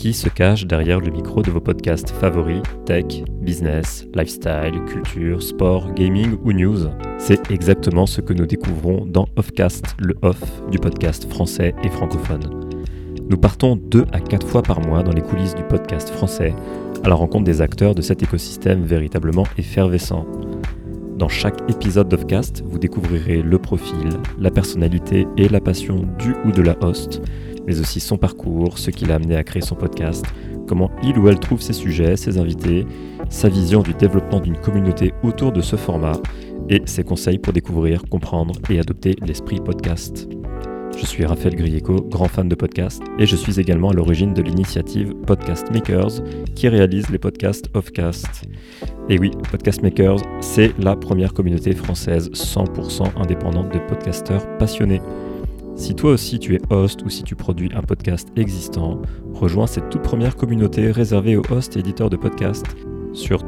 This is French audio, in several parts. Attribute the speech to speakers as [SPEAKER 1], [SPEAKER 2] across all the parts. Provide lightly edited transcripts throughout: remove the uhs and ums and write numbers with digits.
[SPEAKER 1] Qui se cache derrière le micro de vos podcasts favoris, tech, business, lifestyle, culture, sport, gaming ou news? C'est exactement ce que nous découvrons dans Offcast, le off du podcast français et francophone. Nous partons 2 à 4 fois par mois dans les coulisses du podcast français, à la rencontre des acteurs de cet écosystème véritablement effervescent. Dans chaque épisode d'Offcast, vous découvrirez le profil, la personnalité et la passion du ou de la host, mais aussi son parcours, ce qui l'a amené à créer son podcast, comment il ou elle trouve ses sujets, ses invités, sa vision du développement d'une communauté autour de ce format et ses conseils pour découvrir, comprendre et adopter l'esprit podcast. Je suis Raphaël Grieco, grand fan de podcasts, et je suis également à l'origine de l'initiative Podcast Makers qui réalise les podcasts Offcast. Et oui, Podcast Makers, c'est la première communauté française 100% indépendante de podcasteurs passionnés. Si toi aussi tu es host ou si tu produis un podcast existant, rejoins cette toute première communauté réservée aux hosts et éditeurs de podcasts sur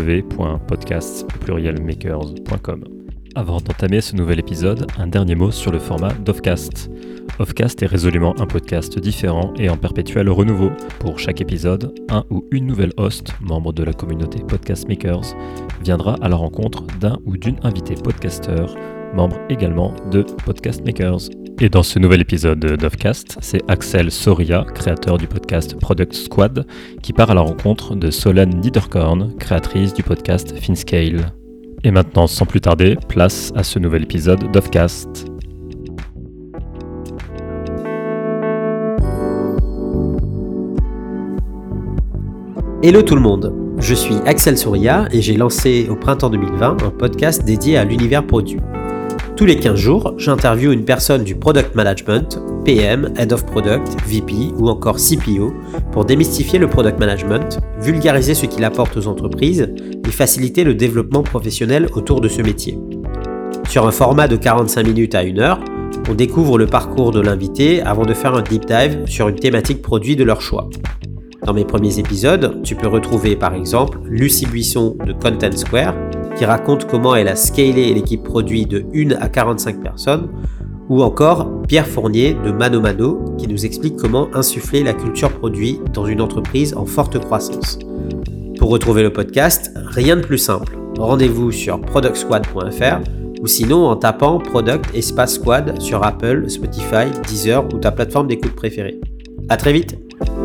[SPEAKER 1] www.podcasts.makers.com. Avant d'entamer ce nouvel épisode, un dernier mot sur le format d'Offcast. Offcast est résolument un podcast différent et en perpétuel renouveau. Pour chaque épisode, un ou une nouvelle host, membre de la communauté Podcast Makers, viendra à la rencontre d'un ou d'une invitée podcasteur, membre également de Podcast Makers. Et dans ce nouvel épisode d'Offcast, c'est Axel Soria, créateur du podcast Product Squad, qui part à la rencontre de Solène Niederkorn, créatrice du podcast Finscale. Et maintenant, sans plus tarder, place à ce nouvel épisode d'Offcast.
[SPEAKER 2] Hello tout le monde, je suis Axel Soria et j'ai lancé au printemps 2020 un podcast dédié à l'univers produit. Tous les 15 jours, j'interviewe une personne du Product Management, PM, Head of Product, VP ou encore CPO pour démystifier le Product Management, vulgariser ce qu'il apporte aux entreprises et faciliter le développement professionnel autour de ce métier. Sur un format de 45 minutes à 1 heure, on découvre le parcours de l'invité avant de faire un deep dive sur une thématique produit de leur choix. Dans mes premiers épisodes, tu peux retrouver par exemple Lucie Buisson de Content Square qui raconte comment elle a scalé l'équipe produit de 1 à 45 personnes, ou encore Pierre Fournier de Mano Mano qui nous explique comment insuffler la culture produit dans une entreprise en forte croissance. Pour retrouver le podcast, rien de plus simple. Rendez-vous sur productsquad.fr ou sinon en tapant Product Espace Squad sur Apple, Spotify, Deezer ou ta plateforme d'écoute préférée. À très vite!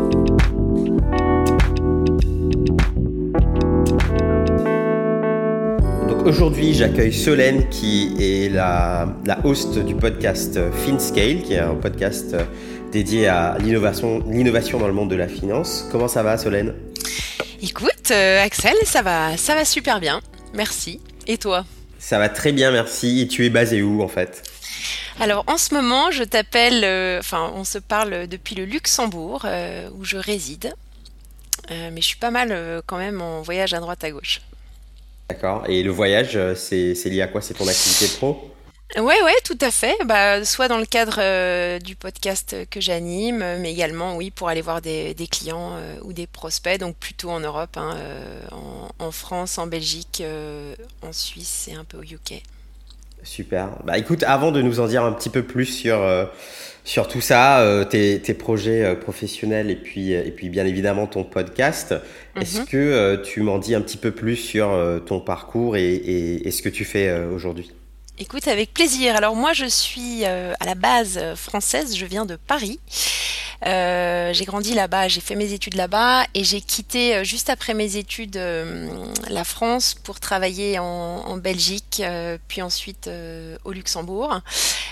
[SPEAKER 2] Aujourd'hui, j'accueille Solène qui est la host du podcast Finscale, qui est un podcast dédié à l'innovation dans le monde de la finance. Comment ça va, Solène ?
[SPEAKER 3] Écoute, Axel, ça va super bien. Merci. Et toi ?
[SPEAKER 2] Ça va très bien, merci. Et tu es basé où, en fait ?
[SPEAKER 3] Alors, en ce moment, je t'appelle... on se parle depuis le Luxembourg, où je réside. Mais je suis pas mal quand même en voyage à droite à gauche.
[SPEAKER 2] D'accord. Et le voyage, c'est lié à quoi ? C'est ton activité pro ?
[SPEAKER 3] Ouais, tout à fait. Soit dans le cadre du podcast que j'anime, mais également, oui, pour aller voir des clients ou des prospects, donc plutôt en Europe, en France, en Belgique, en Suisse et un peu au UK.
[SPEAKER 2] Super. Écoute, avant de nous en dire un petit peu plus sur tout ça, tes projets professionnels et puis bien évidemment ton podcast, est-ce que tu m'en dis un petit peu plus sur ton parcours et ce que tu fais aujourd'hui ?
[SPEAKER 3] Écoute, avec plaisir. Alors moi, je suis à la base française, je viens de Paris. J'ai grandi là-bas, j'ai fait mes études là-bas et j'ai quitté juste après mes études la France pour travailler en Belgique, puis ensuite au Luxembourg.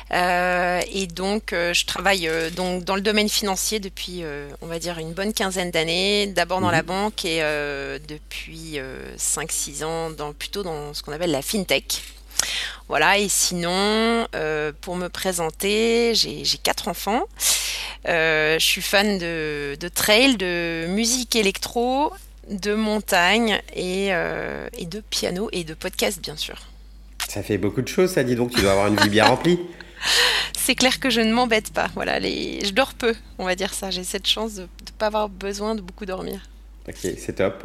[SPEAKER 3] Et donc, je travaille donc dans le domaine financier depuis, on va dire, une bonne quinzaine d'années. D'abord dans la banque et depuis 5-6 ans plutôt dans ce qu'on appelle la FinTech. Voilà, et sinon, pour me présenter, j'ai 4 enfants. Je suis fan de trail, de musique électro, de montagne et de piano et de podcast, bien sûr.
[SPEAKER 2] Ça fait beaucoup de choses, ça, dis donc. Tu dois avoir une vie bien remplie.
[SPEAKER 3] C'est clair que je ne m'embête pas. Voilà, je dors peu, on va dire ça. J'ai cette chance de ne pas avoir besoin de beaucoup dormir.
[SPEAKER 2] Ok, c'est top.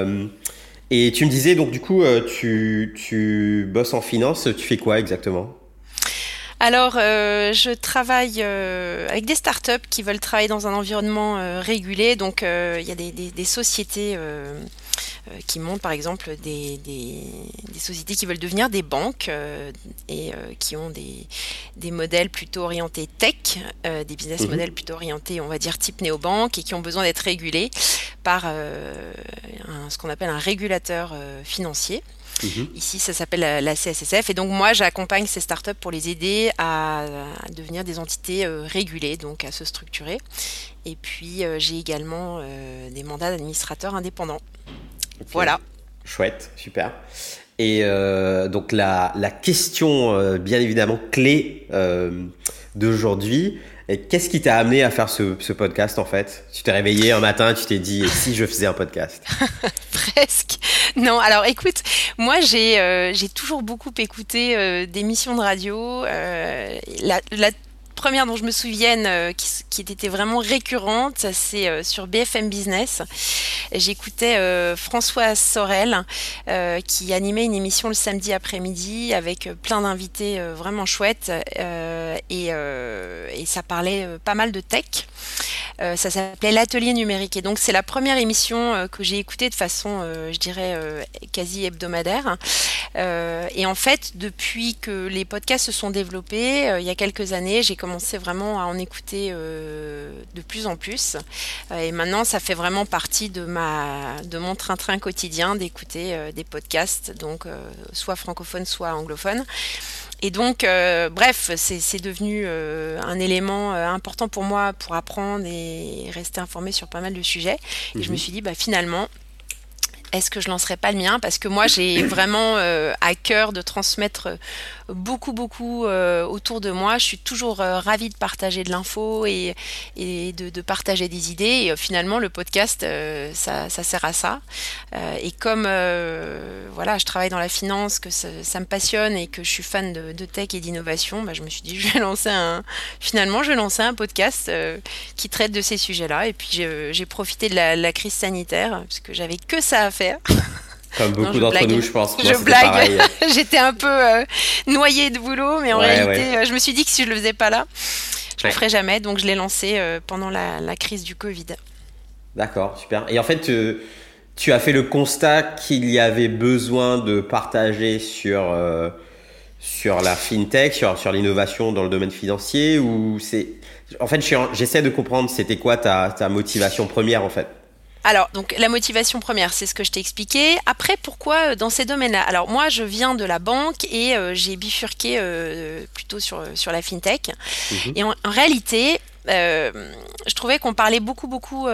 [SPEAKER 2] Et tu me disais, donc du coup, tu bosses en finance. Tu fais quoi exactement ?
[SPEAKER 3] Alors, je travaille avec des startups qui veulent travailler dans un environnement régulé. Donc, il y a des sociétés qui montent, par exemple, des sociétés qui veulent devenir des banques et qui ont des modèles plutôt orientés tech, des business models plutôt orientés, on va dire, type néobanque et qui ont besoin d'être régulés par ce qu'on appelle un régulateur financier. Ici, ça s'appelle la CSSF. Et donc, moi, j'accompagne ces startups pour les aider à devenir des entités régulées, donc à se structurer. Et puis, j'ai également des mandats d'administrateurs indépendants.
[SPEAKER 2] Okay.
[SPEAKER 3] Voilà.
[SPEAKER 2] Chouette, super. Et donc, la question, bien évidemment, clé d'aujourd'hui, qu'est-ce qui t'a amené à faire ce podcast, en fait? Tu t'es réveillé un matin, tu t'es dit, et si je faisais un podcast?
[SPEAKER 3] Presque. Non, alors écoute, moi j'ai toujours beaucoup écouté d'émissions de radio. La première dont je me souvienne qui était vraiment récurrente, c'est sur BFM Business. J'écoutais François Sorel qui animait une émission le samedi après-midi avec plein d'invités vraiment chouettes et ça parlait pas mal de tech. Ça s'appelait l'Atelier numérique et donc c'est la première émission que j'ai écoutée de façon, je dirais, quasi hebdomadaire. Et en fait, depuis que les podcasts se sont développés, il y a quelques années, j'ai commencé vraiment à en écouter de plus en plus. Et maintenant, ça fait vraiment partie de mon train-train quotidien d'écouter des podcasts, donc soit francophones, soit anglophones. Et donc, bref, c'est devenu un élément important pour moi pour apprendre et rester informée sur pas mal de sujets. Et je me suis dit, finalement, est-ce que je lancerai pas le mien? Parce que moi, j'ai vraiment à cœur de transmettre beaucoup autour de moi. Je suis toujours ravie de partager de l'info et de partager des idées. Et finalement, le podcast, ça sert à ça. Et comme voilà, je travaille dans la finance, que ça me passionne et que je suis fan de tech et d'innovation, je me suis dit, je vais lancer un podcast qui traite de ces sujets-là. Et puis, j'ai profité de la crise sanitaire parce que j'avais que ça à faire.
[SPEAKER 2] Comme beaucoup d'entre nous, je pense.
[SPEAKER 3] Moi, je blague. J'étais un peu noyée de boulot, mais en réalité, je me suis dit que si je le faisais pas là, je le ferais jamais. Donc, je l'ai lancé pendant la crise du Covid.
[SPEAKER 2] D'accord, super. Et en fait, tu as fait le constat qu'il y avait besoin de partager sur la fintech, sur l'innovation dans le domaine financier, ou c'est... En fait, j'essaie de comprendre, c'était quoi ta motivation première, en fait?
[SPEAKER 3] Alors, donc la motivation première, c'est ce que je t'ai expliqué. Après, pourquoi dans ces domaines-là? Alors, moi, je viens de la banque et j'ai bifurqué plutôt sur la fintech. Et en réalité, je trouvais qu'on parlait beaucoup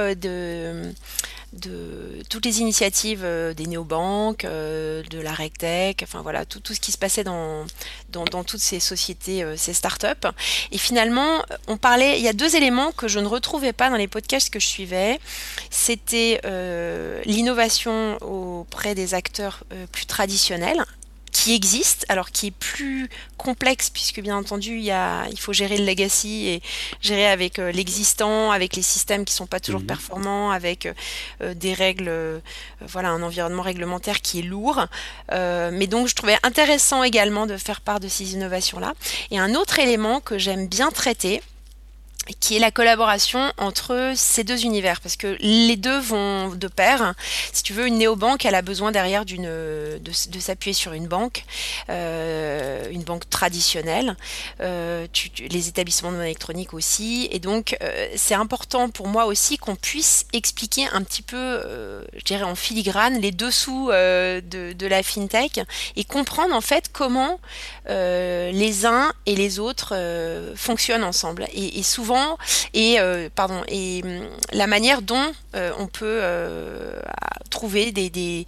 [SPEAKER 3] de toutes les initiatives des néobanques, de la RegTech, enfin voilà, tout ce qui se passait dans toutes ces sociétés, ces startups. Et finalement, il y a deux éléments que je ne retrouvais pas dans les podcasts que je suivais. C'était l'innovation auprès des acteurs plus traditionnels, qui existe, alors qui est plus complexe puisque bien entendu il faut gérer le legacy et gérer avec l'existant, avec les systèmes qui sont pas toujours performants, avec des règles, voilà, un environnement réglementaire qui est lourd. Mais donc je trouvais intéressant également de faire part de ces innovations-là. Et un autre élément que j'aime bien traiter, qui est la collaboration entre ces deux univers, parce que les deux vont de pair. Si tu veux, une néobanque, elle a besoin derrière de s'appuyer sur une banque traditionnelle, les établissements de monnaie électronique aussi, et donc c'est important pour moi aussi qu'on puisse expliquer un petit peu, je dirais en filigrane, les dessous de la fintech, et comprendre en fait comment les uns et les autres fonctionnent ensemble, et souvent la manière dont on peut trouver des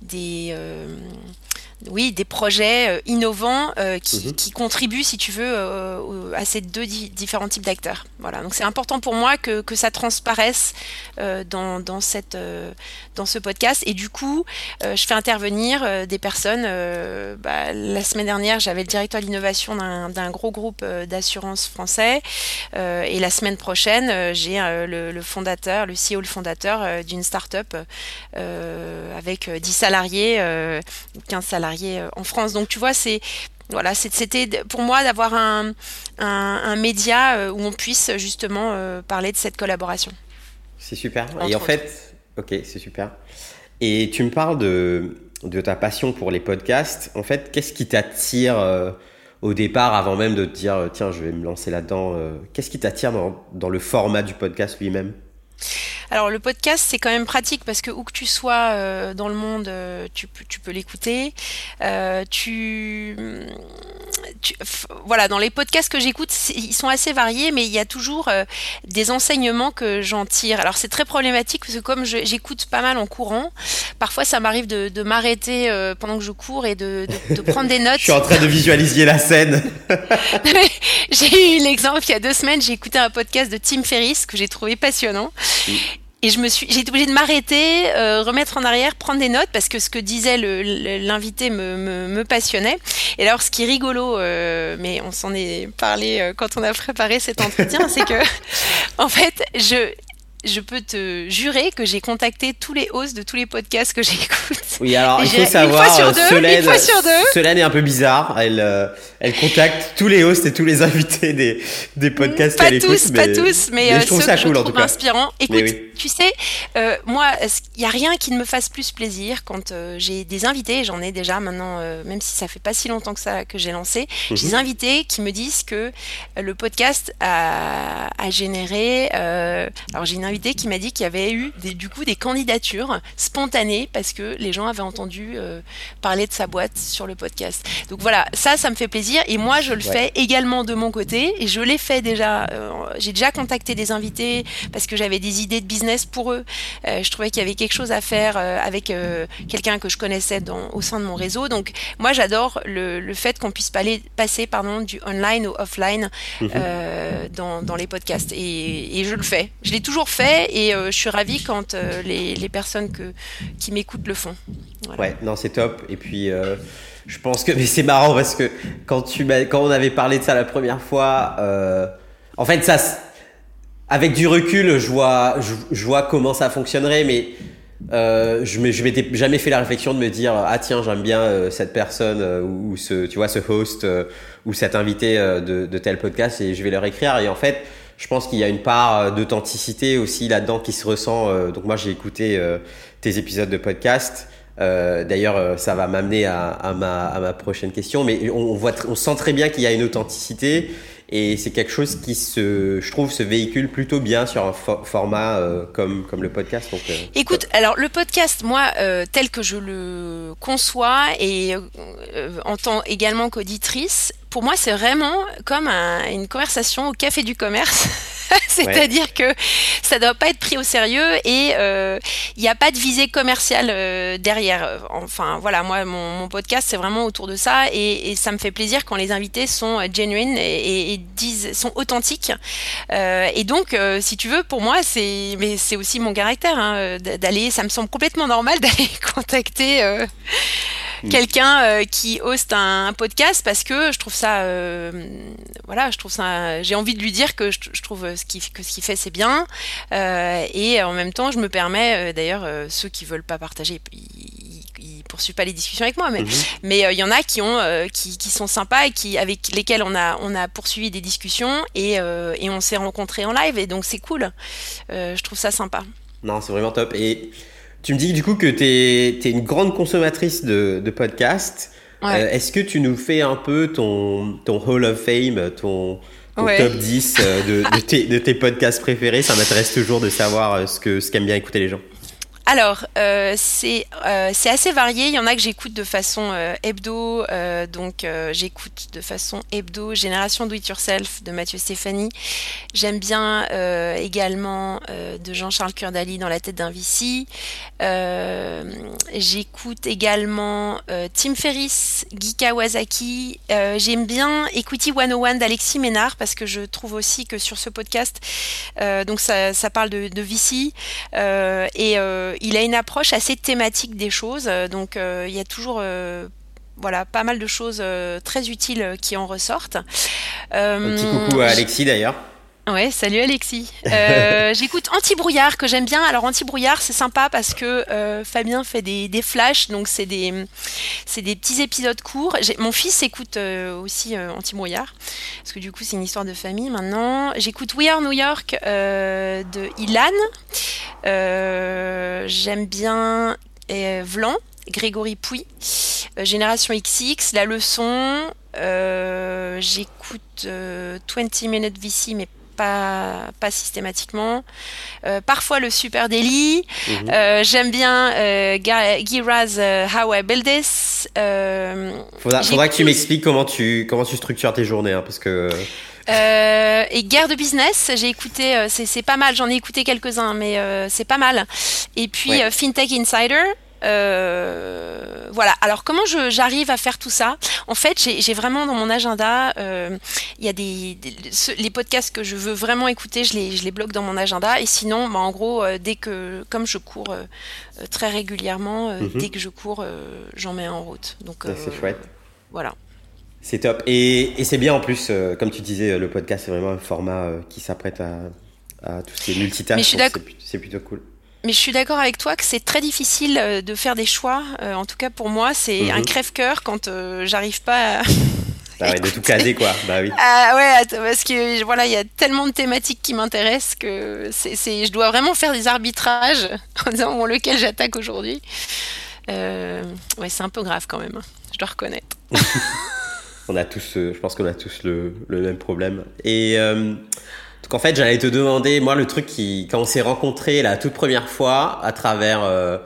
[SPEAKER 3] projets innovants qui contribuent, si tu veux, à ces deux différents types d'acteurs. Voilà, donc c'est important pour moi que ça transparaisse dans ce podcast. Et du coup, je fais intervenir des personnes. La semaine dernière, j'avais le directeur de l'innovation d'un gros groupe d'assurance français. Et la semaine prochaine, j'ai le fondateur, le CEO, le fondateur d'une start-up avec 10 salariés, 15 salariés en France. Donc tu vois, c'est Voilà, c'était pour moi d'avoir un média où on puisse justement parler de cette collaboration.
[SPEAKER 2] C'est super. Et en fait, ok, c'est super. Et tu me parles de ta passion pour les podcasts. En fait, qu'est-ce qui t'attire au départ, avant même de te dire, tiens, je vais me lancer là-dedans. Qu'est-ce qui t'attire dans le format du podcast lui-même?
[SPEAKER 3] Alors le podcast, c'est quand même pratique parce que où que tu sois dans le monde, tu peux l'écouter. Voilà, dans les podcasts que j'écoute, ils sont assez variés, mais il y a toujours des enseignements que j'en tire. Alors c'est très problématique parce que comme j'écoute pas mal en courant, parfois ça m'arrive de m'arrêter pendant que je cours et de prendre des notes.
[SPEAKER 2] Je suis en train de visualiser la scène.
[SPEAKER 3] J'ai eu l'exemple il y a 2 semaines, j'ai écouté un podcast de Tim Ferriss que j'ai trouvé passionnant. Et j'ai été obligée de m'arrêter, remettre en arrière, prendre des notes parce que ce que disait l'invité me passionnait. Et alors, ce qui est rigolo, mais on s'en est parlé quand on a préparé cet entretien, c'est que, en fait, je peux te jurer que j'ai contacté tous les hosts de tous les podcasts que j'écoute.
[SPEAKER 2] Oui, alors il faut savoir,
[SPEAKER 3] une fois sur deux.
[SPEAKER 2] Solène est un peu bizarre. Elle contacte tous les hosts et tous les invités des podcasts qu'elle écoute.
[SPEAKER 3] Pas tous, mais
[SPEAKER 2] je trouve
[SPEAKER 3] ceux
[SPEAKER 2] ça
[SPEAKER 3] que
[SPEAKER 2] cool
[SPEAKER 3] je
[SPEAKER 2] en tout
[SPEAKER 3] trouve
[SPEAKER 2] cas.
[SPEAKER 3] inspirants. Écoute,
[SPEAKER 2] Oui.
[SPEAKER 3] tu sais, moi, il n'y a rien qui ne me fasse plus plaisir quand j'ai des invités, j'en ai déjà maintenant, même si ça fait pas si longtemps que ça que j'ai lancé, j'ai des invités qui me disent que le podcast a généré. Alors j'ai une invitée qui m'a dit qu'il y avait eu des candidatures spontanées parce que les gens avaient entendu parler de sa boîte sur le podcast. Donc voilà, ça me fait plaisir et moi je le fais également de mon côté et je l'ai fait déjà. J'ai déjà contacté des invités parce que j'avais des idées de business pour eux. Je trouvais qu'il y avait quelque chose à faire avec quelqu'un que je connaissais au sein de mon réseau. Donc moi j'adore le fait qu'on puisse passer du online au offline dans les podcasts et je le fais. Je l'ai toujours fait et je suis ravie quand les personnes qui m'écoutent le font. Voilà.
[SPEAKER 2] Ouais, non, c'est top. Et puis, je pense que, mais c'est marrant parce que quand on avait parlé de ça la première fois, en fait, avec du recul, je vois comment ça fonctionnerait, mais je m'étais jamais fait la réflexion de me dire, ah tiens, j'aime bien cette personne ou ce host ou cet invité de tel podcast et je vais leur écrire. Et en fait, je pense qu'il y a une part d'authenticité aussi là-dedans qui se ressent. Donc moi, j'ai écouté tes épisodes de podcast. D'ailleurs, ça va m'amener à ma prochaine question. Mais on sent très bien qu'il y a une authenticité et c'est quelque chose qui je trouve, se véhicule plutôt bien sur un format comme le podcast. Donc,
[SPEAKER 3] écoute, alors le podcast, moi, tel que je le conçois et en tant également qu'auditrice, pour moi, c'est vraiment comme une conversation au café du commerce. C'est-à-dire que ça doit pas être pris au sérieux et il n'y a pas de visée commerciale derrière. Enfin, voilà, moi, mon podcast, c'est vraiment autour de ça et ça me fait plaisir quand les invités sont genuine et sont authentiques. Et donc, si tu veux, pour moi, mais c'est aussi mon caractère d'aller. Ça me semble complètement normal d'aller contacter quelqu'un qui hoste un podcast parce que je trouve ça j'ai envie de lui dire que je trouve ce qu'il fait c'est bien et en même temps je me permets d'ailleurs ceux qui veulent pas partager ils poursuivent pas les discussions avec moi mais il y en a qui sont sympas et avec lesquels on a poursuivi des discussions et on s'est rencontrés en live et donc c'est cool. Je trouve ça sympa.
[SPEAKER 2] Non, c'est vraiment top. Et tu me dis du coup que t'es une grande consommatrice de podcasts. Ouais. Est-ce que tu nous fais un peu ton Hall of Fame, ton top 10 de tes podcasts préférés? Ça m'intéresse toujours de savoir ce qu'aiment bien écouter les gens.
[SPEAKER 3] Alors, c'est assez varié. Il y en a que j'écoute de façon hebdo. Donc, j'écoute de façon hebdo Génération Do It Yourself de Mathieu Stéphanie. J'aime bien également de Jean-Charles Kurdali Dans la tête d'un VC. J'écoute également Tim Ferriss, Guy Kawasaki. J'aime bien Equity 101 d'Alexis Ménard parce que je trouve aussi que sur ce podcast, donc ça parle de VC et il a une approche assez thématique des choses, donc il y a toujours pas mal de choses très utiles qui en ressortent.
[SPEAKER 2] Un petit coucou à Alexis d'ailleurs.
[SPEAKER 3] Ouais, salut Alexis. J'écoute Anti-Brouillard que j'aime bien. Alors Anti-Brouillard, c'est sympa parce que Fabien fait des flashs, donc c'est des petits épisodes courts. Mon fils écoute aussi Anti-Brouillard parce que du coup c'est une histoire de famille maintenant. J'écoute We Are New York de Ilan. J'aime bien Vlan, Grégory Pouy, Génération XX, La Leçon. J'écoute 20 Minutes VC, mais pas systématiquement. Parfois le Super Daily. J'aime bien Gira's How I Build This.
[SPEAKER 2] Faudra que tu m'expliques comment tu structures tes journées, hein, parce que...
[SPEAKER 3] et Guerre de Business, j'ai écouté, c'est pas mal, j'en ai écouté quelques-uns, mais c'est pas mal. Et puis FinTech Insider. Voilà. Alors comment j'arrive à faire tout ça? En fait, j'ai vraiment dans mon agenda, il y a les podcasts que je veux vraiment écouter, je les bloque dans mon agenda. Et sinon, en gros, comme je cours très régulièrement, dès que je cours, j'en mets en route. Donc
[SPEAKER 2] c'est chouette.
[SPEAKER 3] Voilà.
[SPEAKER 2] C'est top. Et c'est bien en plus, comme tu disais, le podcast c'est vraiment un format qui s'apprête à tout ce qui est multitâche.
[SPEAKER 3] Mais je suis d'accord.
[SPEAKER 2] C'est plutôt cool.
[SPEAKER 3] Mais je suis d'accord avec toi que c'est très difficile de faire des choix. En tout cas, pour moi, c'est un crève-cœur quand j'arrive pas à
[SPEAKER 2] de tout caser, quoi. Bah oui.
[SPEAKER 3] Ouais, parce que voilà, il y a tellement de thématiques qui m'intéressent que je dois vraiment faire des arbitrages en disant lequel j'attaque aujourd'hui. Ouais, c'est un peu grave quand même, je dois reconnaître.
[SPEAKER 2] Je pense qu'on a tous le même problème. Et donc en fait, j'allais te demander, moi, le truc quand on s'est rencontrés la toute première fois à travers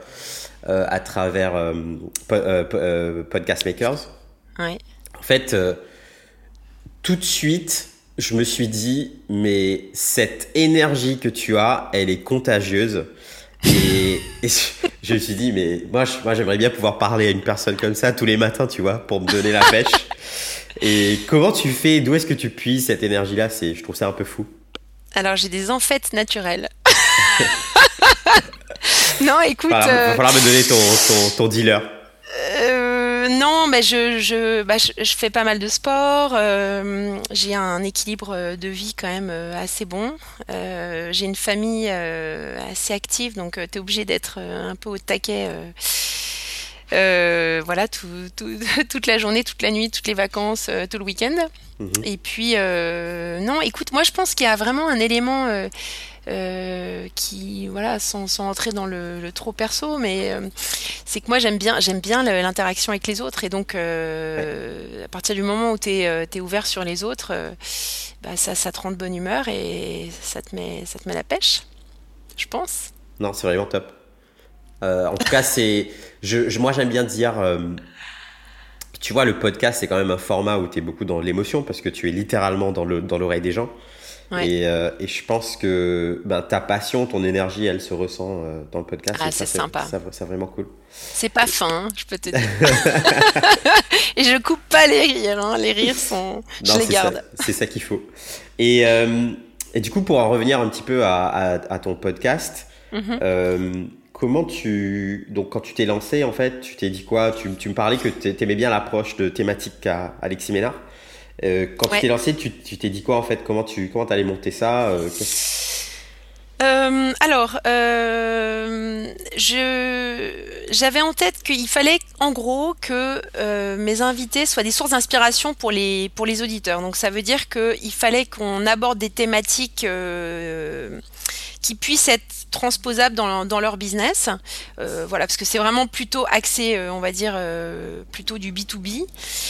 [SPEAKER 2] Podcast Makers.
[SPEAKER 3] Ouais.
[SPEAKER 2] En fait, tout de suite, je me suis dit, mais cette énergie que tu as, elle est contagieuse. Et je me suis dit, mais moi, j'aimerais bien pouvoir parler à une personne comme ça tous les matins, tu vois, pour me donner la pêche. Et comment tu fais? D'où est-ce que tu puises cette énergie-là? Je trouve ça un peu fou.
[SPEAKER 3] Alors, j'ai des enfêtes naturelles. Non, écoute...
[SPEAKER 2] va falloir me donner ton dealer.
[SPEAKER 3] Non, je fais pas mal de sport. J'ai un équilibre de vie quand même assez bon. J'ai une famille assez active, donc tu es obligé d'être un peu au taquet. Voilà, toute la journée, toute la nuit, toutes les vacances, tout le week-end. Et puis, non, écoute, moi je pense qu'il y a vraiment un élément qui, voilà, sans entrer dans le trop perso, mais c'est que moi j'aime bien l'interaction avec les autres. Et donc, à partir du moment où tu es ouvert sur les autres, ça te rend de bonne humeur et ça te met la pêche, je pense.
[SPEAKER 2] Non, c'est vraiment top. En tout cas, moi j'aime bien dire, tu vois, le podcast c'est quand même un format où tu es beaucoup dans l'émotion parce que tu es littéralement dans l'oreille des gens. Ouais. Et je pense que ta passion, ton énergie, elle se ressent dans le podcast.
[SPEAKER 3] Ah, c'est sympa.
[SPEAKER 2] C'est vraiment cool.
[SPEAKER 3] C'est pas fin, je peux te dire. Et je coupe pas les rires, hein. Les rires je les garde.
[SPEAKER 2] C'est ça qu'il faut. Et du coup, pour en revenir un petit peu à ton podcast, comment donc quand tu t'es lancé, en fait, tu t'es dit quoi? Tu me parlais que tu aimais bien l'approche de thématique qu'a Alexis Ménard. Quand tu t'es lancé, tu t'es dit quoi en fait? Comment t'allais monter ça?
[SPEAKER 3] Alors, j'avais en tête qu'il fallait en gros que mes invités soient des sources d'inspiration pour les auditeurs. Donc ça veut dire qu'il fallait qu'on aborde des thématiques qui puissent être transposables dans leur business. Voilà, parce que c'est vraiment plutôt axé, on va dire, plutôt du B2B.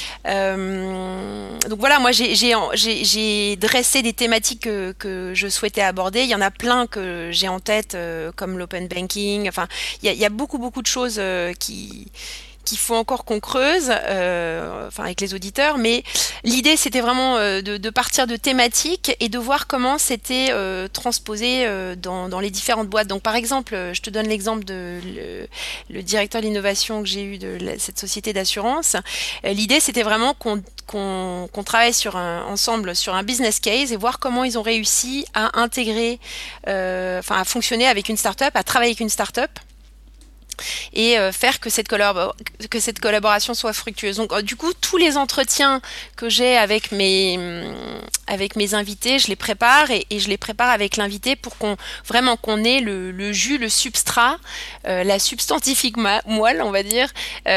[SPEAKER 3] Donc voilà, moi j'ai dressé des thématiques que je souhaitais aborder. Il y en a plein que j'ai en tête, comme l'open banking. Enfin, il y a beaucoup de choses qu'il faut encore qu'on creuse, avec les auditeurs, mais l'idée c'était vraiment de partir de thématiques et de voir comment c'était transposé dans les différentes boîtes. Donc par exemple, je te donne l'exemple de le directeur de l'innovation que j'ai eu de cette société d'assurance. L'idée c'était vraiment qu'on travaille ensemble sur un business case et voir comment ils ont réussi à intégrer, à fonctionner avec une start-up, à travailler avec une start-up. et faire que cette collaboration soit fructueuse. Donc du coup, tous les entretiens que j'ai avec mes invités, je les prépare et je les prépare avec l'invité pour qu'on ait le jus, le substrat, la substantifique moelle, on va dire,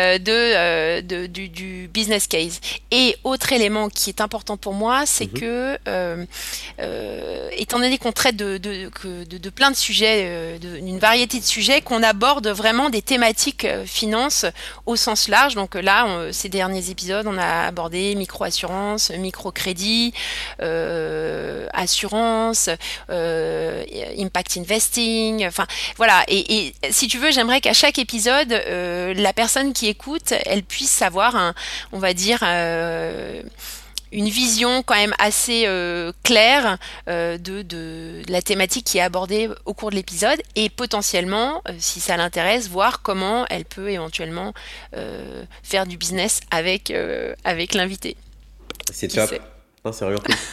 [SPEAKER 3] du business case. Et autre élément qui est important pour moi, c'est que étant donné qu'on traite de plein de sujets, d'une variété de sujets, qu'on aborde vraiment des thématiques finance au sens large. Donc là, ces derniers épisodes, on a abordé micro-assurance, micro-crédit, assurance, impact investing, enfin voilà. Et si tu veux, j'aimerais qu'à chaque épisode, la personne qui écoute, elle puisse avoir on va dire, une vision quand même assez claire de la thématique qui est abordée au cours de l'épisode et potentiellement, si ça l'intéresse, voir comment elle peut éventuellement faire du business avec l'invité.
[SPEAKER 2] C'est top. Non, c'est vraiment cool.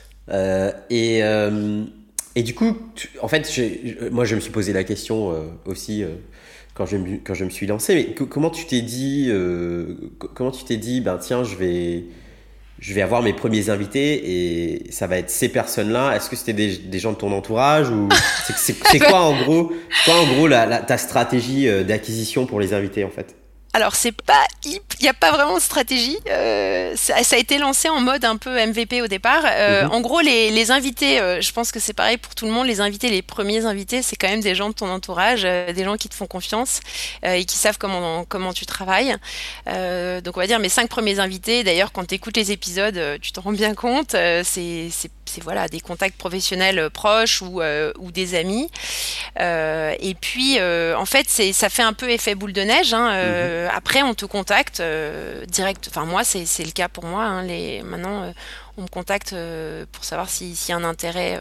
[SPEAKER 2] Et du coup, en fait, moi je me suis posé la question aussi quand je me suis lancé, mais comment tu t'es dit, ben tiens, je vais avoir mes premiers invités et ça va être ces personnes-là. Est-ce que c'était des gens de ton entourage ou c'est quoi en gros ta stratégie d'acquisition pour les invités en fait?
[SPEAKER 3] Alors il n'y a pas vraiment de stratégie. Ça a été lancé en mode un peu MVP au départ. En gros, les invités, je pense que c'est pareil pour tout le monde. Les invités, les premiers invités, c'est quand même des gens de ton entourage, des gens qui te font confiance et qui savent comment tu travailles. Donc on va dire mes 5 premiers invités. D'ailleurs, quand tu écoutes les épisodes, tu t'en rends bien compte. C'est voilà, des contacts professionnels proches ou des amis. Et puis, en fait, ça fait un peu effet boule de neige. Après, on te contacte direct. Enfin, moi, c'est le cas pour moi. Maintenant, on me contacte pour savoir s'il y a un intérêt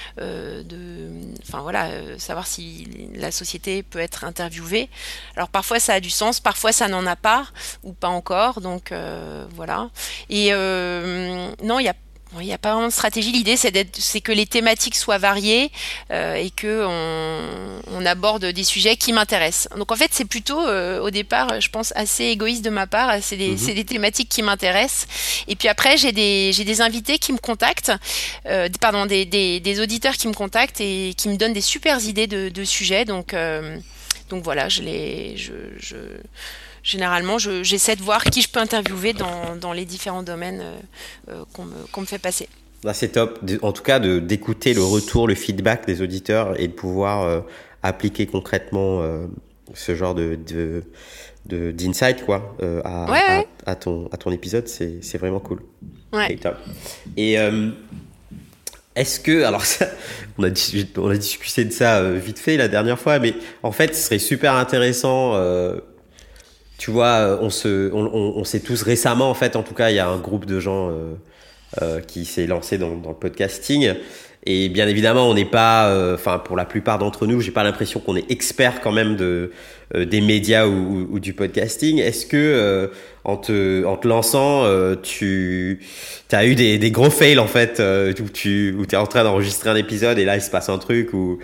[SPEAKER 3] savoir si la société peut être interviewée. Alors, parfois, ça a du sens. Parfois, ça n'en a pas ou pas encore. Donc, voilà. Et non, il n'y a pas vraiment de stratégie. L'idée, c'est que les thématiques soient variées et qu'on aborde des sujets qui m'intéressent. Donc, en fait, c'est plutôt, au départ, je pense, assez égoïste de ma part. C'est des thématiques qui m'intéressent. Et puis après, j'ai des invités qui me contactent, des auditeurs qui me contactent et qui me donnent des super idées de sujets. Donc voilà, généralement, j'essaie de voir qui je peux interviewer dans les différents domaines qu'on me fait passer.
[SPEAKER 2] Bah, c'est top. En tout cas, d'écouter le retour, le feedback des auditeurs et de pouvoir appliquer concrètement ce genre d'insight quoi, à ton épisode, c'est vraiment cool.
[SPEAKER 3] Ouais.
[SPEAKER 2] C'est top. Et est-ce que, alors ça, on a discuté de ça vite fait la dernière fois, mais en fait, ce serait super intéressant. Tu vois, on sait tous récemment, en fait, en tout cas, il y a un groupe de gens qui s'est lancé dans le podcasting. Et bien évidemment, on n'est pas, pour la plupart d'entre nous, j'ai pas l'impression qu'on est expert quand même des médias ou du podcasting. Est-ce que en te lançant, tu as eu des gros fails en fait, où tu es en train d'enregistrer un épisode et là il se passe un truc ou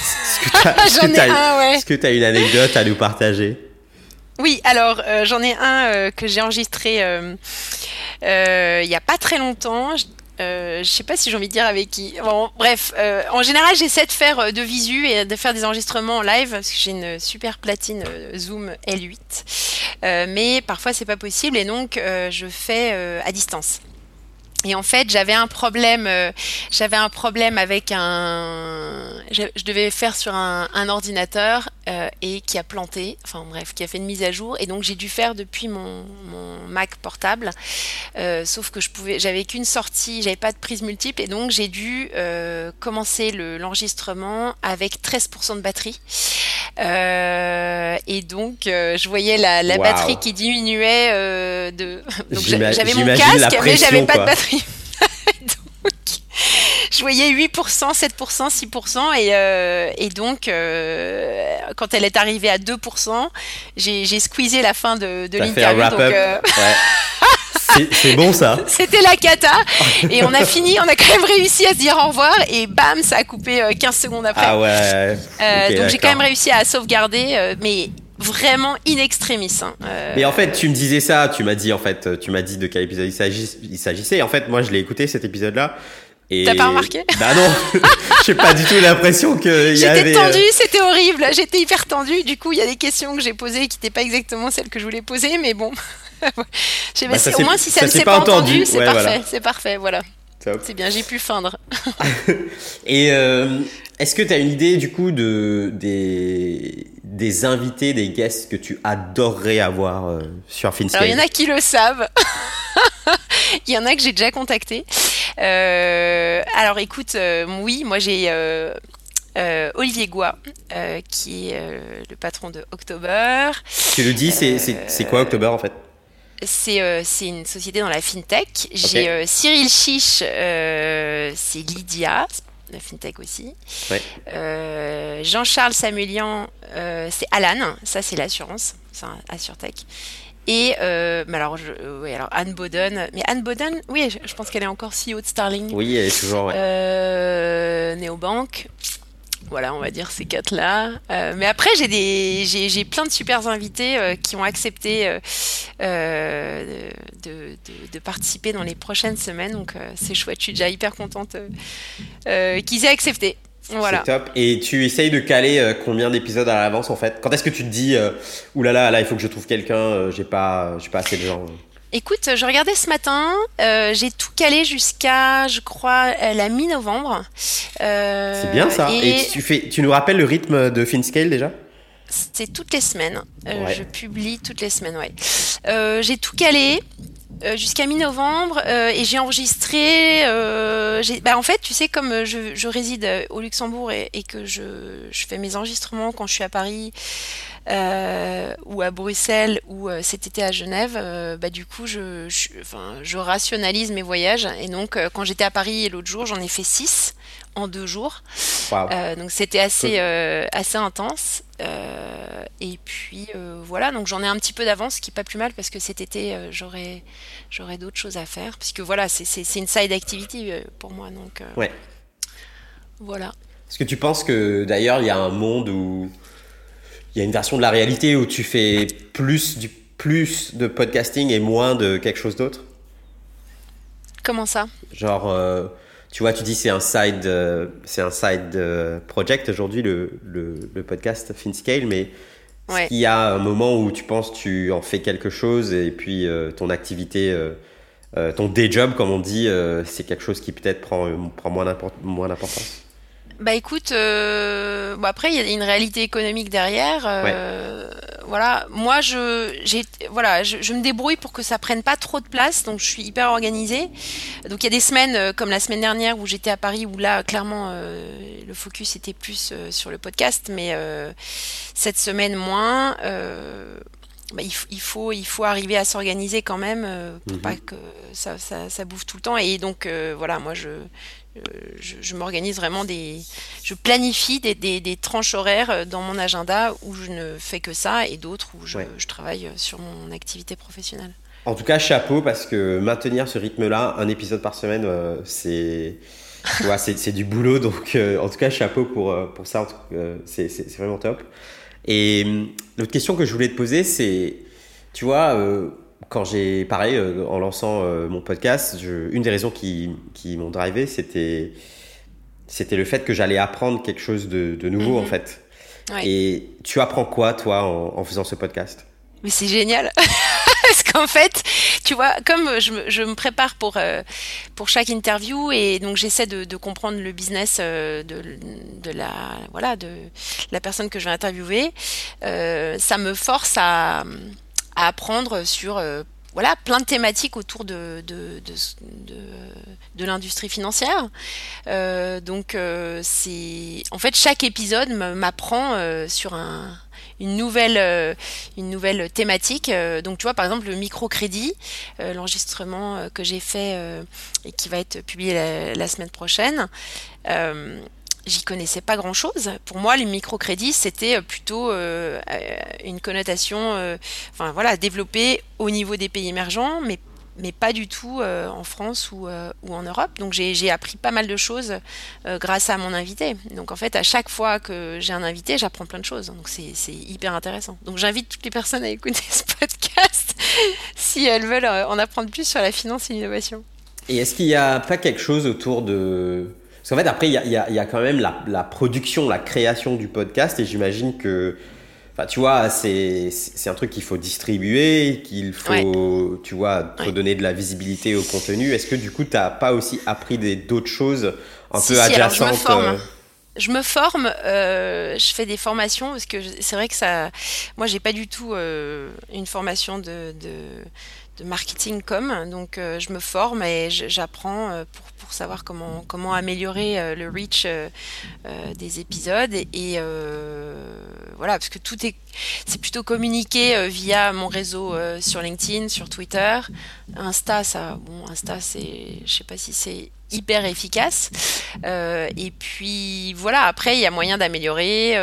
[SPEAKER 2] est-ce que tu as une anecdote à nous partager?
[SPEAKER 3] Oui, alors j'en ai un que j'ai enregistré il y a pas très longtemps. Je sais pas si j'ai envie de dire avec qui. Bon, bref, en général, j'essaie de faire de visu et de faire des enregistrements en live parce que j'ai une super platine Zoom L8. Mais parfois, c'est pas possible et donc je fais à distance. Et en fait, j'avais un problème avec je devais faire sur un ordinateur et qui a planté, enfin bref, qui a fait une mise à jour et donc j'ai dû faire depuis mon Mac portable. Sauf que j'avais qu'une sortie, j'avais pas de prise multiple et donc j'ai dû commencer l'enregistrement avec 13% de batterie. Et donc je voyais la batterie qui diminuait donc j'avais mon casque mais j'avais pas de batterie. Donc je voyais 8%, 7%, 6% et donc quand elle est arrivée à 2%, j'ai squeezé la fin de l'interview.
[SPEAKER 2] C'est bon ça.
[SPEAKER 3] C'était la cata et on a quand même réussi à se dire au revoir et bam, ça a coupé 15 secondes après.
[SPEAKER 2] Ah ouais.
[SPEAKER 3] Donc j'ai quand même réussi à sauvegarder mais vraiment in extremis. Hein.
[SPEAKER 2] Mais en fait, tu me disais ça, tu m'as dit de quel épisode il s'agissait. En fait, moi, je l'ai écouté cet épisode-là. Et...
[SPEAKER 3] T'as pas remarqué?
[SPEAKER 2] Bah non, j'ai pas du tout l'impression qu'il y avait...
[SPEAKER 3] J'étais tendue, c'était horrible, j'étais hyper tendue. Du coup, il y a des questions que j'ai posées qui n'étaient pas exactement celles que je voulais poser, mais bon. Au moins, si ça ne s'est pas entendu, c'est parfait, voilà. C'est parfait, voilà. Top. C'est bien, j'ai pu feindre.
[SPEAKER 2] Et est-ce que tu as une idée du coup des invités, des guests que tu adorerais avoir sur FinScale?
[SPEAKER 3] Alors, il y en a qui le savent. Il y en a que j'ai déjà contacté. Alors écoute, oui, moi j'ai Olivier Goua, qui est le patron de October.
[SPEAKER 2] Tu le dis, c'est quoi October en fait?
[SPEAKER 3] C'est une société dans la fintech. J'ai Cyril Chiche, c'est Lydia, la fintech aussi. Ouais. Jean-Charles Samuelian, c'est Alan, ça c'est l'assurance, c'est un Assurtech. Et alors Anne Boden, mais Anne Boden, oui, je pense qu'elle est encore CEO de Starling.
[SPEAKER 2] Oui, elle est toujours. Ouais.
[SPEAKER 3] Néobank. Voilà, on va dire ces quatre-là. Mais après, j'ai plein de super invités qui ont accepté de participer dans les prochaines semaines. Donc, c'est chouette. Je suis déjà hyper contente qu'ils aient accepté. Voilà.
[SPEAKER 2] C'est top. Et tu essayes de caler combien d'épisodes à l'avance en fait? Quand est-ce que tu te dis oulala, là, il faut que je trouve quelqu'un, j'ai pas assez de gens?
[SPEAKER 3] Écoute, je regardais ce matin, j'ai tout calé jusqu'à, je crois, la mi-novembre.
[SPEAKER 2] C'est bien ça. Et tu nous rappelles le rythme de FinScale déjà?
[SPEAKER 3] C'est toutes les semaines. Ouais. Je publie toutes les semaines, ouais. J'ai tout calé jusqu'à mi-novembre et j'ai enregistré. En fait, tu sais, comme je réside au Luxembourg et que je fais mes enregistrements quand je suis à Paris. Ou à Bruxelles ou cet été à Genève, du coup je rationalise mes voyages et donc quand j'étais à Paris l'autre jour j'en ai fait 6 en 2 jours. Wow. Donc c'était assez intense et puis voilà, donc j'en ai un petit peu d'avance, ce qui est pas plus mal parce que cet été j'aurai d'autres choses à faire puisque voilà c'est une side activity pour moi, donc ouais. Voilà.
[SPEAKER 2] Est-ce que tu penses que d'ailleurs il y a un monde où il y a une version de la réalité où tu fais plus de podcasting et moins de quelque chose d'autre?
[SPEAKER 3] Comment ça?
[SPEAKER 2] Genre, tu vois, tu dis c'est un side project aujourd'hui, le podcast FinScale, mais ouais. Est-ce qu'il y a un moment où tu penses tu en fais quelque chose et puis ton activité, ton day job, comme on dit, c'est quelque chose qui peut-être prend moins d'importance?
[SPEAKER 3] Bah écoute, après il y a une réalité économique derrière. Voilà, moi je me débrouille pour que ça prenne pas trop de place, donc je suis hyper organisée. Donc il y a des semaines comme la semaine dernière où j'étais à Paris où là clairement le focus était plus sur le podcast, mais cette semaine moins. Il faut arriver à s'organiser quand même pour pas que ça bouffe tout le temps. Et donc voilà, moi je m'organise vraiment je planifie des tranches horaires dans mon agenda où je ne fais que ça et d'autres où je travaille sur mon activité professionnelle.
[SPEAKER 2] En tout cas, chapeau, parce que maintenir ce rythme-là, un épisode par semaine, c'est du boulot. Donc en tout cas, chapeau pour ça. C'est vraiment top. Et l'autre question que je voulais te poser, c'est, tu vois, quand j'ai, pareil, en lançant mon podcast, une des raisons qui m'ont drivé, c'était le fait que j'allais apprendre quelque chose de nouveau, en fait. Ouais. Et tu apprends quoi, toi, en faisant ce podcast?
[SPEAKER 3] Mais c'est génial. Parce qu'en fait, tu vois, comme je me prépare pour chaque interview et donc j'essaie de comprendre le business de la personne que je vais interviewer, ça me force à apprendre sur plein de thématiques autour de l'industrie financière. Donc c'est en fait chaque épisode m'apprend sur une nouvelle thématique. Donc tu vois, par exemple le microcrédit, l'enregistrement que j'ai fait et qui va être publié la semaine prochaine, j'y connaissais pas grand chose. Pour moi, les microcrédits, c'était plutôt une connotation développée au niveau des pays émergents, mais mais pas du tout en France ou en Europe. Donc j'ai appris pas mal de choses grâce à mon invité. Donc en fait, à chaque fois que j'ai un invité, j'apprends plein de choses. Donc c'est hyper intéressant. Donc j'invite toutes les personnes à écouter ce podcast si elles veulent en apprendre plus sur la finance et l'innovation.
[SPEAKER 2] Et est-ce qu'il n'y a pas quelque chose autour de... Parce qu'en fait, après, il y a quand même la production, la création du podcast, et j'imagine que, enfin, tu vois, c'est un truc qu'il faut distribuer, qu'il faut, tu vois, redonner de la visibilité au contenu. Est-ce que du coup, tu n'as pas aussi appris d'autres choses un peu adjacentes?
[SPEAKER 3] Alors je me forme, je fais des formations parce que c'est vrai que moi j'ai pas du tout une formation de marketing donc je me forme et j'apprends pour savoir comment améliorer le reach des épisodes et voilà, parce que c'est plutôt communiqué via mon réseau sur LinkedIn, sur Twitter, Insta je sais pas si c'est hyper efficace. Et puis voilà, après il y a moyen d'améliorer,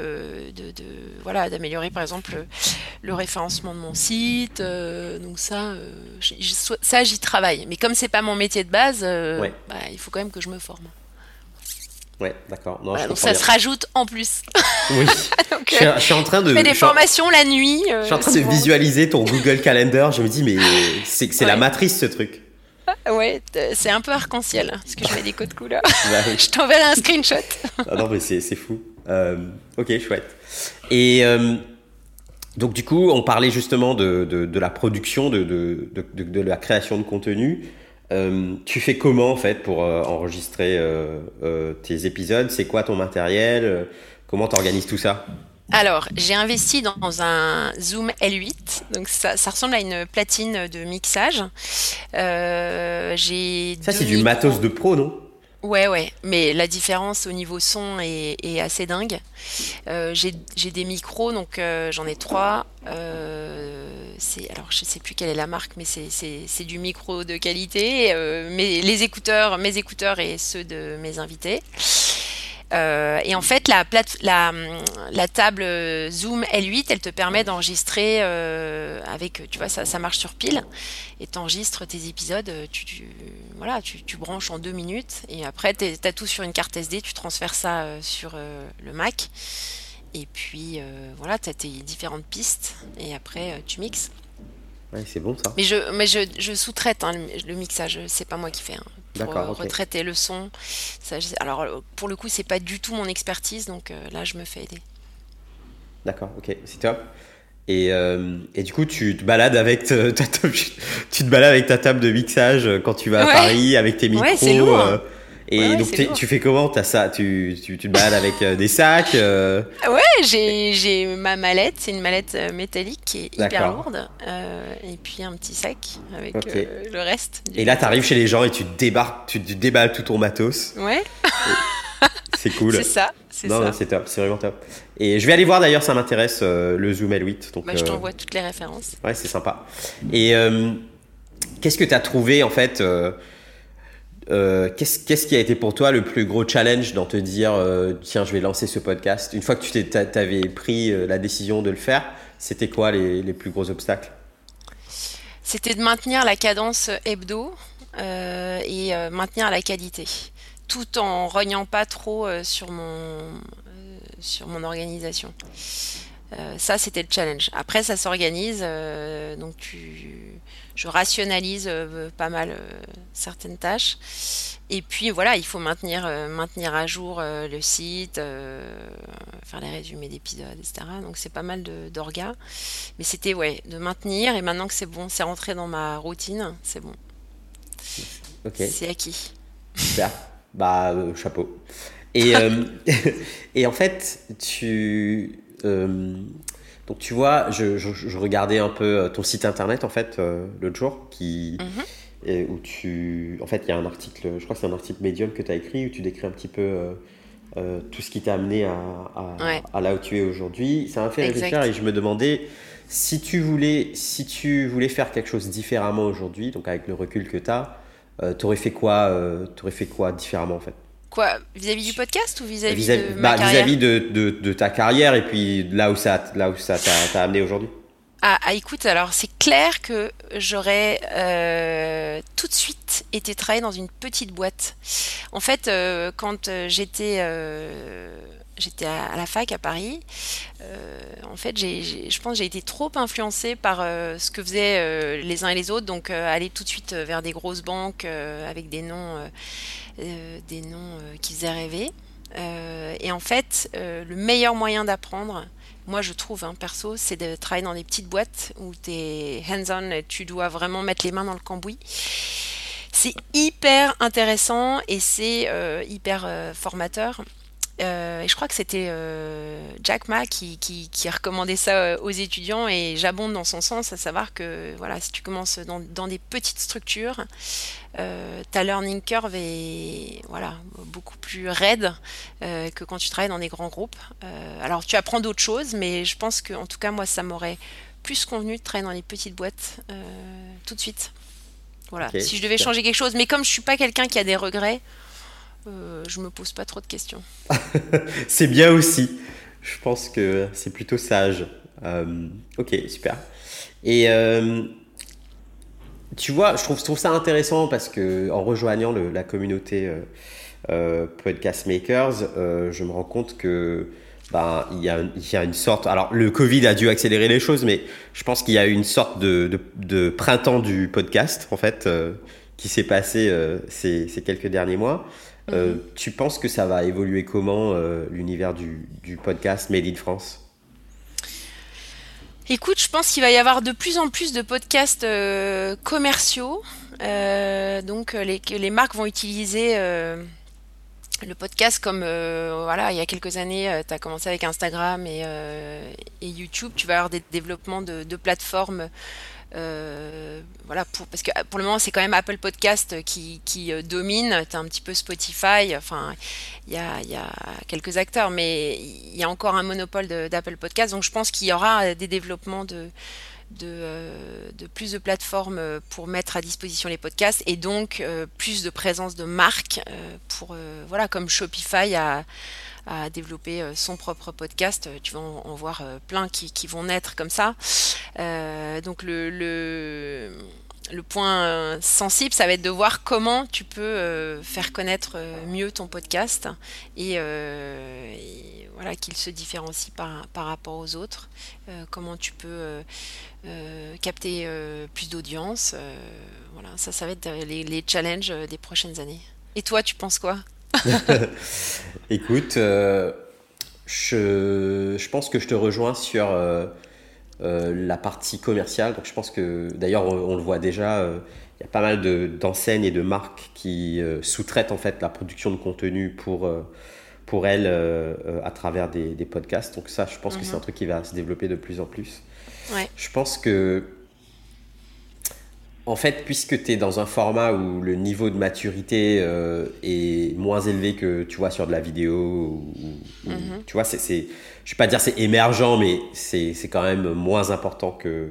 [SPEAKER 3] d'améliorer par exemple le référencement de mon site. Donc ça j'y travaille. Mais comme c'est pas mon métier de base, il faut quand même que je me forme.
[SPEAKER 2] Ouais, d'accord. Non,
[SPEAKER 3] donc ça se rajoute en plus.
[SPEAKER 2] Oui.
[SPEAKER 3] Donc,
[SPEAKER 2] je suis en train de.
[SPEAKER 3] Je fais des formations la nuit.
[SPEAKER 2] Je suis en train de visualiser ton Google Calendar. Je me dis, mais c'est la matrice ce truc.
[SPEAKER 3] Ouais, c'est un peu arc-en-ciel parce que je mets des codes couleurs. Je t'enverrai un screenshot.
[SPEAKER 2] Ah non, mais c'est fou. Ok, chouette. Et donc du coup, on parlait justement de la production, de la création de contenu. Tu fais comment en fait pour enregistrer tes épisodes? C'est quoi ton matériel? Comment tu organises tout ça?
[SPEAKER 3] Alors, j'ai investi dans un Zoom L8, donc ça ressemble à une platine de mixage.
[SPEAKER 2] Ça, c'est du matos de pro, non?
[SPEAKER 3] Ouais, mais la différence au niveau son est assez dingue. J'ai des micros, donc j'en ai 3. Alors je sais plus quelle est la marque, mais c'est du micro de qualité. Mes écouteurs et ceux de mes invités. Et en fait, la table Zoom L8, elle te permet d'enregistrer avec, tu vois, ça marche sur pile, et t'enregistres tes épisodes, tu branches en 2 minutes, et après, t'as tout sur une carte SD, tu transfères ça sur le Mac, et puis voilà, t'as tes différentes pistes, et après, tu mixes.
[SPEAKER 2] Ouais, c'est bon ça.
[SPEAKER 3] Mais je sous-traite le mixage, c'est pas moi qui fais. Pour retraiter le son. Alors, pour le coup, c'est pas du tout mon expertise, donc là, je me fais aider.
[SPEAKER 2] D'accord, ok, c'est top. Et du coup, tu te balades avec tu te balades avec ta table de mixage quand tu vas à Paris, avec tes micros.
[SPEAKER 3] Ouais, c'est lourd.
[SPEAKER 2] Donc tu fais comment? T'as ça, tu te balades avec des sacs?
[SPEAKER 3] Ouais, j'ai ma mallette, c'est une mallette métallique qui est hyper lourde, et puis un petit sac avec le reste.
[SPEAKER 2] Et là, t'arrives chez les gens et tu déballes tout ton matos.
[SPEAKER 3] Ouais.
[SPEAKER 2] C'est cool.
[SPEAKER 3] C'est ça.
[SPEAKER 2] Non, c'est top, c'est vraiment top. Et je vais aller voir d'ailleurs, ça m'intéresse, le Zoom L8. Donc,
[SPEAKER 3] je t'envoie toutes les références.
[SPEAKER 2] Ouais, c'est sympa. Et qu'est-ce que t'as trouvé en fait? Qu'est-ce qui a été pour toi le plus gros challenge dans te dire tiens, je vais lancer ce podcast? Une fois que tu t'avais pris la décision de le faire, c'était quoi les plus gros obstacles?
[SPEAKER 3] C'était de maintenir la cadence hebdo et maintenir la qualité, tout en rognant pas trop sur mon organisation. Ça, c'était le challenge. Après, ça s'organise, donc je rationalise pas mal certaines tâches. Et puis voilà, il faut maintenir à jour le site, faire les résumés d'épisodes, etc. Donc c'est pas mal d'orga. Mais c'était de maintenir, et maintenant que c'est bon, c'est rentré dans ma routine, c'est bon.
[SPEAKER 2] Ok.
[SPEAKER 3] C'est acquis.
[SPEAKER 2] Super. Chapeau. Et, et en fait, donc tu vois, je regardais un peu ton site internet en fait l'autre jour où en fait il y a un article, je crois que c'est un article Medium que tu as écrit où tu décris un petit peu tout ce qui t'a amené à là où tu es aujourd'hui. Ça m'a fait réfléchir et je me demandais si tu voulais faire quelque chose différemment aujourd'hui, donc avec le recul que tu as, t'aurais fait quoi différemment en fait?
[SPEAKER 3] Quoi, vis-à-vis du podcast ou vis-à-vis de ma carrière?
[SPEAKER 2] Vis-à-vis de ta carrière et puis là où ça t'a amené aujourd'hui.
[SPEAKER 3] Écoute, alors c'est clair que j'aurais tout de suite été travailler dans une petite boîte. En fait, quand j'étais à la fac à Paris, en fait, je pense que j'ai été trop influencée par ce que faisaient les uns et les autres, donc aller tout de suite vers des grosses banques avec des noms qui faisaient rêver. Et en fait, le meilleur moyen d'apprendre, moi je trouve, hein, perso, c'est de travailler dans des petites boîtes où tu es hands-on et tu dois vraiment mettre les mains dans le cambouis. C'est hyper intéressant et c'est hyper formateur. Et je crois que c'était Jack Ma qui recommandait ça aux étudiants et j'abonde dans son sens, à savoir que voilà, si tu commences dans des petites structures, ta learning curve est voilà, beaucoup plus raide que quand tu travailles dans des grands groupes. Alors tu apprends d'autres choses, mais je pense que en tout cas moi ça m'aurait plus convenu de travailler dans les petites boîtes tout de suite. Voilà,
[SPEAKER 2] Ok,
[SPEAKER 3] si je devais
[SPEAKER 2] super.
[SPEAKER 3] changer quelque chose, mais comme je suis pas quelqu'un qui a des regrets, je me pose pas trop de questions.
[SPEAKER 2] C'est bien aussi. Je pense que c'est plutôt sage. Ok, super. Et tu vois, je trouve ça intéressant parce que en rejoignant la communauté Podcast Makers, je me rends compte que ben, il y a une sorte. Alors, le Covid a dû accélérer les choses, mais je pense qu'il y a une sorte de printemps du podcast, en fait, qui s'est passé ces quelques derniers mois.
[SPEAKER 3] Mhm.
[SPEAKER 2] Tu penses que ça va évoluer comment l'univers du podcast Made in France?
[SPEAKER 3] Écoute, je pense qu'il va y avoir de plus en plus de podcasts commerciaux. Donc, que les marques vont utiliser le podcast comme, voilà, il y a quelques années, tu as commencé avec Instagram et YouTube. Tu vas avoir des développements de plateformes. Voilà, parce que pour le moment, c'est quand même Apple Podcast qui domine. Tu as un petit peu Spotify. Enfin, il y a quelques acteurs, mais il y a encore un monopole d'Apple Podcast. Donc, je pense qu'il y aura des développements de plus de plateformes pour mettre à disposition les podcasts et donc plus de présence de marques pour voilà, comme Shopify a développé son propre podcast. Tu vas en voir plein qui vont naître comme ça. Donc le point sensible, ça va être de voir comment tu peux faire connaître mieux ton podcast et voilà, qu'il se différencie par rapport aux autres. Comment tu peux capter plus d'audience. Voilà, ça va être les challenges des prochaines années. Et toi, tu penses quoi?
[SPEAKER 2] Écoute, je pense que je te rejoins sur la partie commerciale. Donc je pense que d'ailleurs on le voit déjà, il y a pas mal d'enseignes et de marques qui sous-traitent en fait la production de contenu pour elles à travers des podcasts. Donc ça, je pense que c'est un
[SPEAKER 3] Mhm.
[SPEAKER 2] truc qui va se développer de plus en plus.
[SPEAKER 3] Ouais.
[SPEAKER 2] Je pense que en fait, puisque tu es dans un format où le niveau de maturité est moins élevé que tu vois sur de la vidéo,
[SPEAKER 3] Mhm.
[SPEAKER 2] tu vois, je vais pas dire c'est émergent, mais c'est quand même moins important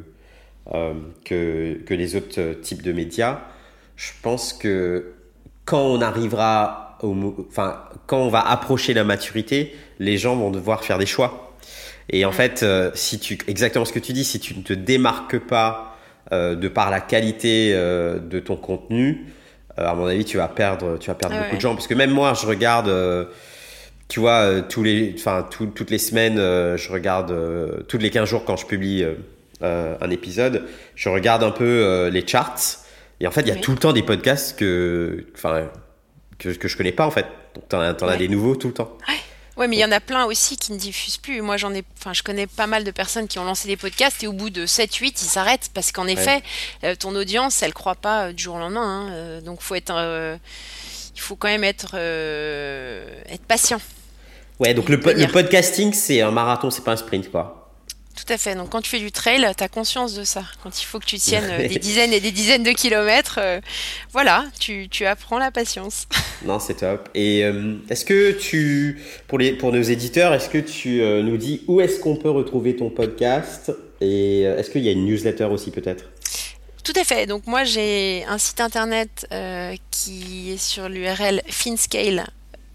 [SPEAKER 2] que les autres types de médias. Je pense que quand on arrivera, enfin, quand on va approcher la maturité, les gens vont devoir faire des choix. Et en
[SPEAKER 3] Mhm.
[SPEAKER 2] fait, exactement ce que tu dis, si tu ne te démarques pas de par la qualité de ton contenu, à mon avis, tu vas perdre
[SPEAKER 3] Ah
[SPEAKER 2] beaucoup de
[SPEAKER 3] ouais.
[SPEAKER 2] gens. Parce que même moi, je regarde, tu vois, toutes les semaines, je regarde, tous les 15 jours quand je publie un épisode, je regarde un peu les charts. Et en fait, il y a
[SPEAKER 3] Oui.
[SPEAKER 2] tout le temps des podcasts que je connais pas, en fait. Donc, t'en as
[SPEAKER 3] Ouais.
[SPEAKER 2] des nouveaux tout le temps.
[SPEAKER 3] Ouais, mais il y
[SPEAKER 2] Donc,
[SPEAKER 3] en a plein aussi qui ne diffusent plus. Moi, enfin, je connais pas mal de personnes qui ont lancé des podcasts et au bout de 7, 8, ils s'arrêtent parce qu'en
[SPEAKER 2] ouais.
[SPEAKER 3] effet, ton audience, elle croît pas du jour au lendemain, hein. Donc, il faut quand même être patient
[SPEAKER 2] Ouais, donc
[SPEAKER 3] et
[SPEAKER 2] le
[SPEAKER 3] tenir.
[SPEAKER 2] podcasting, c'est un marathon, c'est pas un sprint, quoi.
[SPEAKER 3] Tout à fait. Donc, quand tu fais du trail, tu as conscience de ça. Quand il faut que tu tiennes des dizaines et des dizaines de kilomètres, voilà, tu apprends la patience.
[SPEAKER 2] Non, c'est top. Et est-ce que pour nos éditeurs, est-ce que tu nous dis où est-ce qu'on peut retrouver ton podcast? Et est-ce qu'il y a une newsletter aussi peut-être?
[SPEAKER 3] Tout à fait. Donc moi j'ai un site internet qui est sur l'URL finscale.fr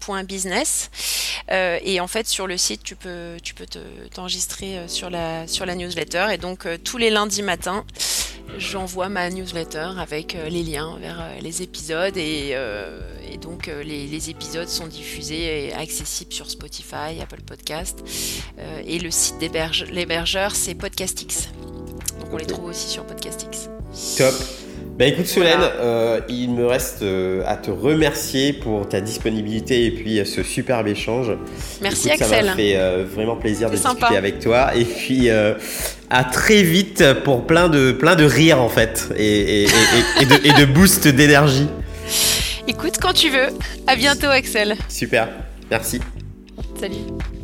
[SPEAKER 3] @solène.business. Et en fait, sur le site, tu peux t'enregistrer sur la newsletter. Et donc, tous les lundis matins, j'envoie ma newsletter avec les liens vers les épisodes. Et donc, les épisodes sont diffusés et accessibles sur Spotify, Apple Podcast. Et le site l'hébergeur, c'est Podcastix. Donc, on les trouve aussi sur Podcastix.
[SPEAKER 2] Top. Écoute Solène, il me reste à te remercier pour ta disponibilité et puis ce superbe échange.
[SPEAKER 3] Merci
[SPEAKER 2] Écoute,
[SPEAKER 3] Axel.
[SPEAKER 2] Ça m'a fait vraiment plaisir de
[SPEAKER 3] sympa.
[SPEAKER 2] discuter avec toi et puis à très vite pour plein de rires en fait et de boost d'énergie.
[SPEAKER 3] Écoute quand tu veux. À bientôt Axel.
[SPEAKER 2] Super, merci.
[SPEAKER 3] Salut.